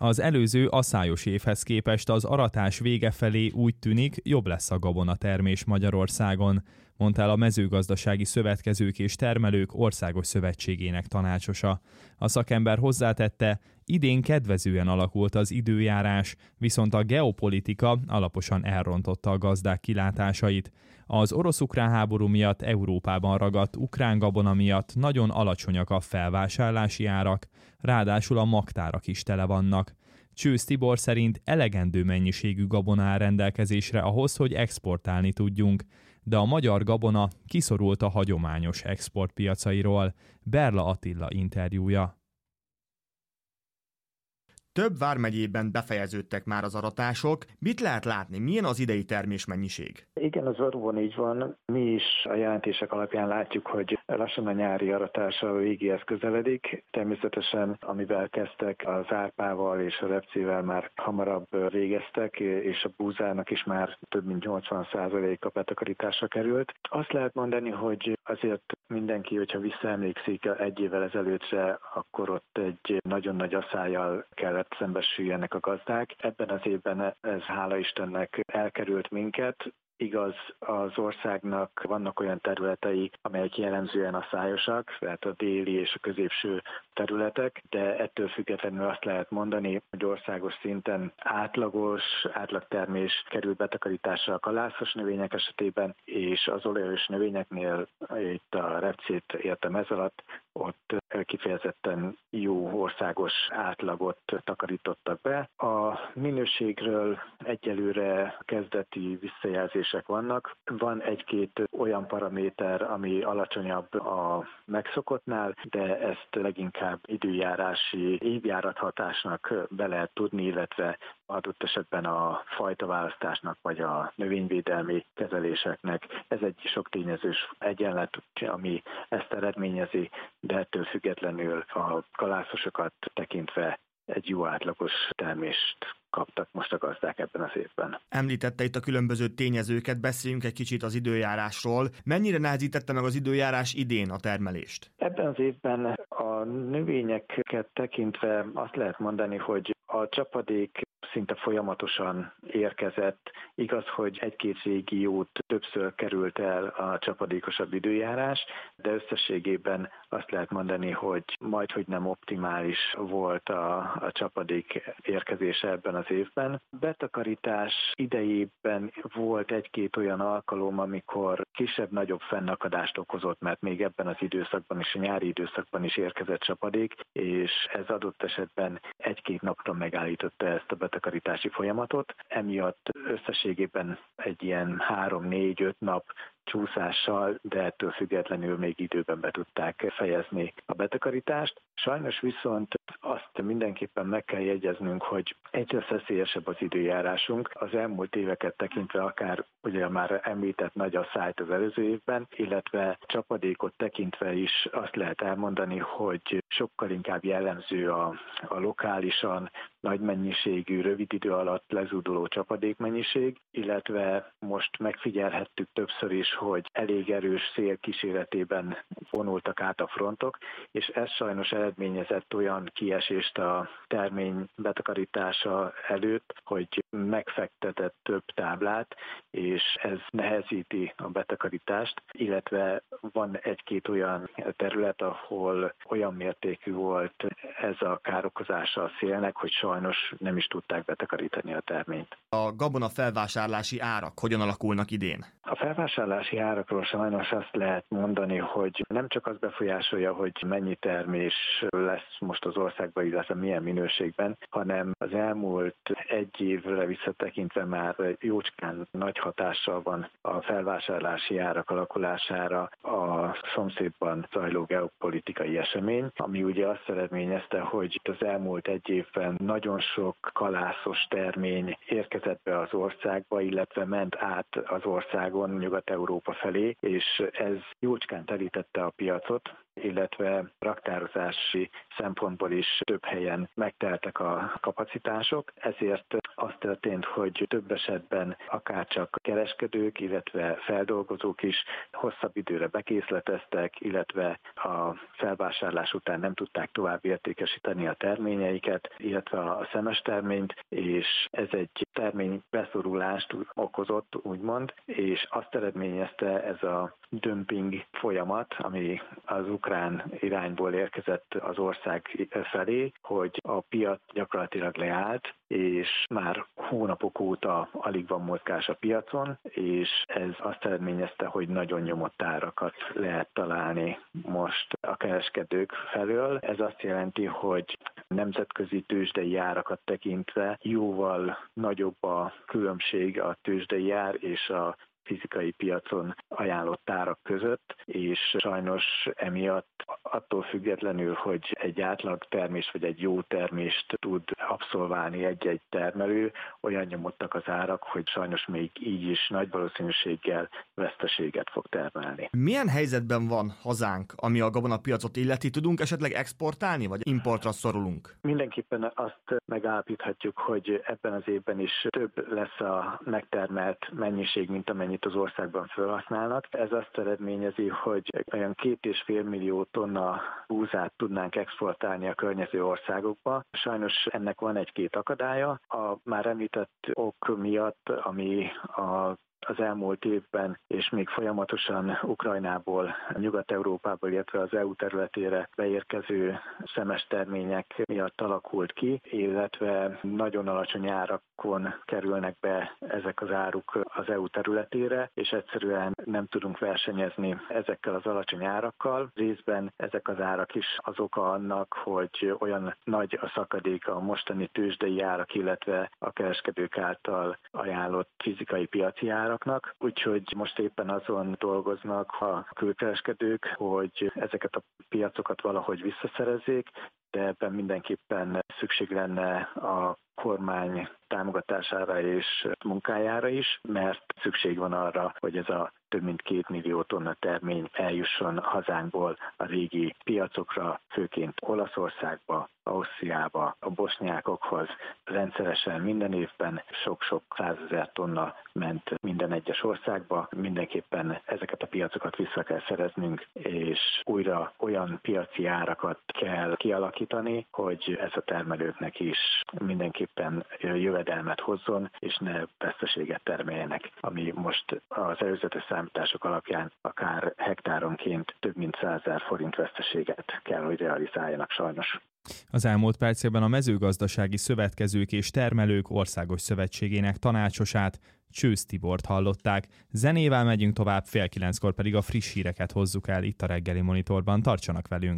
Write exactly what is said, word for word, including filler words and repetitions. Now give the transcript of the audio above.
Az előző aszályos évhez képest az aratás vége felé úgy tűnik, jobb lesz a gabonatermés Magyarországon, mondta el a Mezőgazdasági Szövetkezők és Termelők Országos Szövetségének tanácsosa. A szakember hozzátette, idén kedvezően alakult az időjárás, viszont a geopolitika alaposan elrontotta a gazdák kilátásait. Az orosz-ukrán háború miatt Európában ragadt ukrán gabona miatt nagyon alacsonyak a felvásárlási árak, ráadásul a magtárak is tele vannak. Csősz Tibor szerint elegendő mennyiségű gabona áll rendelkezésre ahhoz, hogy exportálni tudjunk, de a magyar gabona kiszorult a hagyományos exportpiacairól. Berla Attila interjúja. Több vármegyében befejeződtek már az aratások. Mit lehet látni? Milyen az idei termésmennyiség? Igen, az valóban így van. Mi is a jelentések alapján látjuk, hogy lassan a nyári aratás a végéhez közeledik. Természetesen, amivel kezdtek, az árpával és a repcével már hamarabb végeztek, és a búzának is már több mint nyolcvan százaléka betakarításra került. Azt lehet mondani, hogy azért mindenki, hogyha visszaemlékszik egy évvel ezelőttre, akkor ott egy nagyon nagy aszályjal kellett szembesüljenek a gazdák. Ebben az évben ez hála Istennek elkerült minket. Igaz, az országnak vannak olyan területei, amelyek jellemzően aszályosak, tehát a déli és a középső területek, de ettől függetlenül azt lehet mondani, hogy országos szinten átlagos, átlagtermés került betakarításra a kalászos növények esetében, és az olajos növényeknél, itt a repcét értem ez alatt, ott kifejezetten jó országos átlagot takarítottak be. A minőségről egyelőre kezdeti visszajelzések vannak. Van egy-két olyan paraméter, ami alacsonyabb a megszokottnál, de ezt leginkább időjárási évjárathatásnak be lehet tudni, illetve adott esetben a fajtaválasztásnak vagy a növényvédelmi kezeléseknek. Ez egy sok tényezős egyenlet, ami ezt eredményezi, de ettől függetlenül a kalászosokat tekintve egy jó átlagos termést kaptak most a gazdák ebben az évben. Említette itt a különböző tényezőket, beszéljünk egy kicsit az időjárásról. Mennyire nehezítette meg az időjárás idén a termelést? Ebben az évben a növényeket tekintve azt lehet mondani, hogy a csapadék szinte folyamatosan érkezett. Igaz, hogy egy-két régiót többször került el a csapadékosabb időjárás, de összességében azt lehet mondani, hogy majdhogy nem optimális volt a, a csapadék érkezése ebben az évben. Betakarítás idejében volt egy-két olyan alkalom, amikor kisebb-nagyobb fennakadást okozott, mert még ebben az időszakban és a nyári időszakban is érkezett csapadék, és ez adott esetben egy-két napra megállította ezt a betakarítási folyamatot. Emiatt összességében egy ilyen három-négy-öt nap csúszással, de ettől függetlenül még időben be tudták fejezni a betakarítást. Sajnos viszont azt mindenképpen meg kell jegyeznünk, hogy egyre feszélyesebb az időjárásunk. Az elmúlt éveket tekintve akár ugye már említett nagy asszályt az előző évben, illetve csapadékot tekintve is azt lehet elmondani, hogy sokkal inkább jellemző a, a lokálisan nagy mennyiségű, rövid idő alatt lezúduló csapadékmennyiség, illetve most megfigyelhettük többször is, hogy elég erős szél kíséretében vonultak át a frontok, és ez sajnos eredményezett olyan kiesést a termény betakarítása előtt, hogy megfektetett több táblát, és ez nehezíti a betakarítást, illetve van egy-két olyan terület, ahol olyan mértékű volt ez a károkozása a szélnek, hogy sajnos nem is tudták betakarítani a terményt. A gabona felvásárlási árak hogyan alakulnak idén? A felvásárlási árakról sajnos azt lehet mondani, hogy nem csak az befolyásolja, hogy mennyi termés lesz most az országban, illetve milyen minőségben, hanem az elmúlt egy évre visszatekintve már jócskán nagy hatással van a felvásárlási árak alakulására a szomszédban zajló geopolitikai esemény, ami ugye azt eredményezte, hogy az elmúlt egy évben nagyon sok kalászos termény érkezett be az országba, illetve ment át az országon Nyugat-Európa felé, és ez jócskán telítette a piacot, illetve raktározási szempontból is több helyen megteltek a kapacitások, ezért az történt, hogy több esetben akárcsak kereskedők, illetve feldolgozók is hosszabb időre bekészleteztek, illetve a felvásárlás után nem tudták tovább értékesíteni a terményeiket, illetve a szemesterményt, és ez egy termény beszorulást okozott, úgymond, és azt eredményezte ez a dömping folyamat, ami az ukrán irányból érkezett az ország felé, hogy a piac gyakorlatilag leállt, és már hónapok óta alig van mozgás a piacon, és ez azt eredményezte, hogy nagyon nyomott árakat lehet találni most a kereskedők felől. Ez azt jelenti, hogy nemzetközi tőzsdei árakat tekintve jóval nagyobb a különbség a tőzsdei ár és a fizikai piacon ajánlott árak között, és sajnos emiatt attól függetlenül, hogy egy átlag termés vagy egy jó termést tud abszolválni egy-egy termelő, olyan nyomottak az árak, hogy sajnos még így is nagy valószínűséggel veszteséget fog termelni. Milyen helyzetben van hazánk, ami a gabonapiacot illeti? Tudunk esetleg exportálni, vagy importra szorulunk? Mindenképpen azt megállapíthatjuk, hogy ebben az évben is több lesz a megtermelt mennyiség, mint amennyit az országban felhasználnak. Ez azt eredményezi, hogy olyan két és fél millió tonna búzát tudnánk exportálni a környező országokba. Sajnos ennek van egy-két akadálya. A már említett ok miatt, ami a az elmúlt évben, és még folyamatosan Ukrajnából, Nyugat-Európából, illetve az é u területére beérkező szemes termények miatt alakult ki, illetve nagyon alacsony árakon kerülnek be ezek az áruk az é u területére, és egyszerűen nem tudunk versenyezni ezekkel az alacsony árakkal. Részben ezek az árak is az oka annak, hogy olyan nagy a szakadék a mostani tőzsdei árak, illetve a kereskedők által ajánlott fizikai piaci árak. Úgyhogy most éppen azon dolgoznak a külkereskedők, hogy ezeket a piacokat valahogy visszaszerezzék, de ebben mindenképpen szükség lenne a kormány támogatására és munkájára is, mert szükség van arra, hogy ez a több mint két millió tonna termény eljusson hazánkból a régi piacokra, főként Olaszországba, Ausztriába, a bosnyákokhoz. Rendszeresen minden évben sok-sok százezer tonna ment minden egyes országba. Mindenképpen ezeket a piacokat vissza kell szereznünk, és újra olyan piaci árakat kell kialakítani, hogy ez a termelőknek is mindenképpen jövedelmet hozzon, és ne veszteséget termeljenek, ami most az előzetes számítások alapján akár hektáronként több mint százezer forint veszteséget kell, hogy realizáljanak sajnos. Az elmúlt percekben a mezőgazdasági szövetkezők és termelők országos szövetségének tanácsosát, Csősz Tibort hallották. Zenével megyünk tovább, fél kilenckor pedig a friss híreket hozzuk el itt a reggeli monitorban. Tartsanak velünk!